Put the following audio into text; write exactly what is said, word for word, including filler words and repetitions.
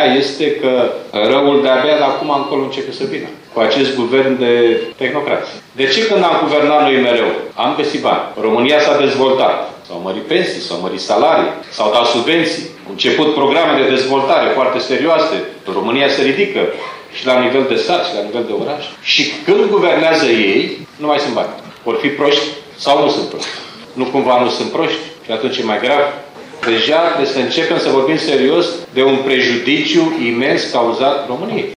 mea este că răul de-abia de acum încolo începe să vină. Cu acest guvern de tehnocrați. De ce când am guvernat noi mereu? Am găsit bani. România s-a dezvoltat. S-au mărit pensii, s-au mărit salarii, s-au dat subvenții. Au început programe de dezvoltare foarte serioase. România se ridică și la nivel de sat și la nivel de oraș. Și când guvernează ei, nu mai sunt bani. Vor fi proști sau nu sunt proști. Nu cumva nu sunt proști și atunci e mai grav. Deja trebuie să începem să vorbim serios de un prejudiciu imens cauzat României.